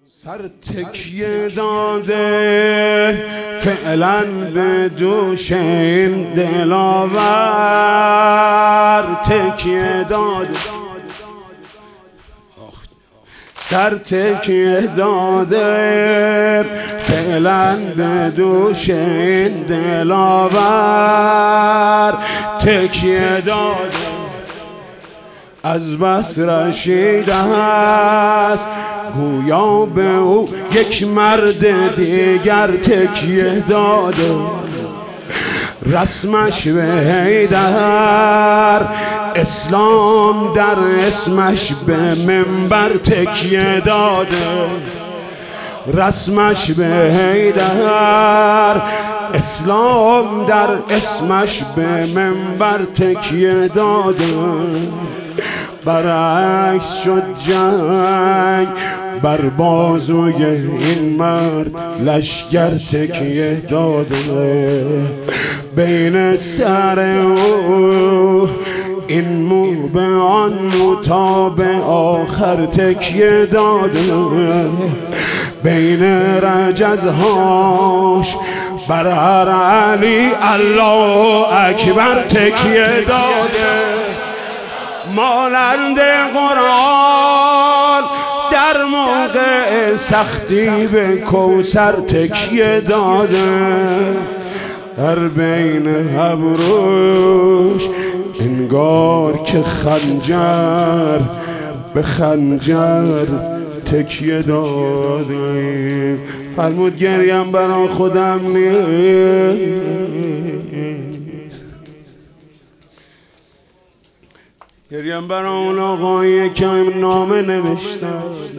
سر تکیه داده فعلا به دوش این دلاور تکیه داده، سر تکیه داده فعلا به دوش این دلاور تکیه داده. از بس رشیده است گویا به او یک مرد دیگر تکیه داده. رسمش به حیدر، اسلام در اسمش به منبر تکیه داده. رسمش به حیدر، اسلام در اسمش به منبر تکیه داده. برعکس شد جنگ بر بازوی این مرد لشگر تکیه داده. بین سر او این مو به آن مو تا به آخر تکیه داده. بین رجزهاش بر هر علی الله اکبر تکیه داده. مانند قرآن در موقع سختی به کوثر تکیه داده. در بین ابروش انگار که خنجر به خنجر تکیه داده. فرمود گریم برای خودم نیست، گریم برای اون آقایی که نامه نوشتن،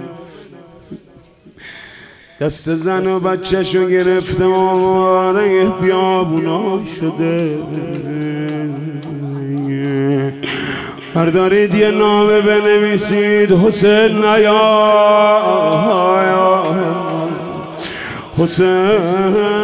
دست زن و بچه‌شو گرفته آواره بیابونا شده. بردارید یه نامه بنویسید حسین نیا حسین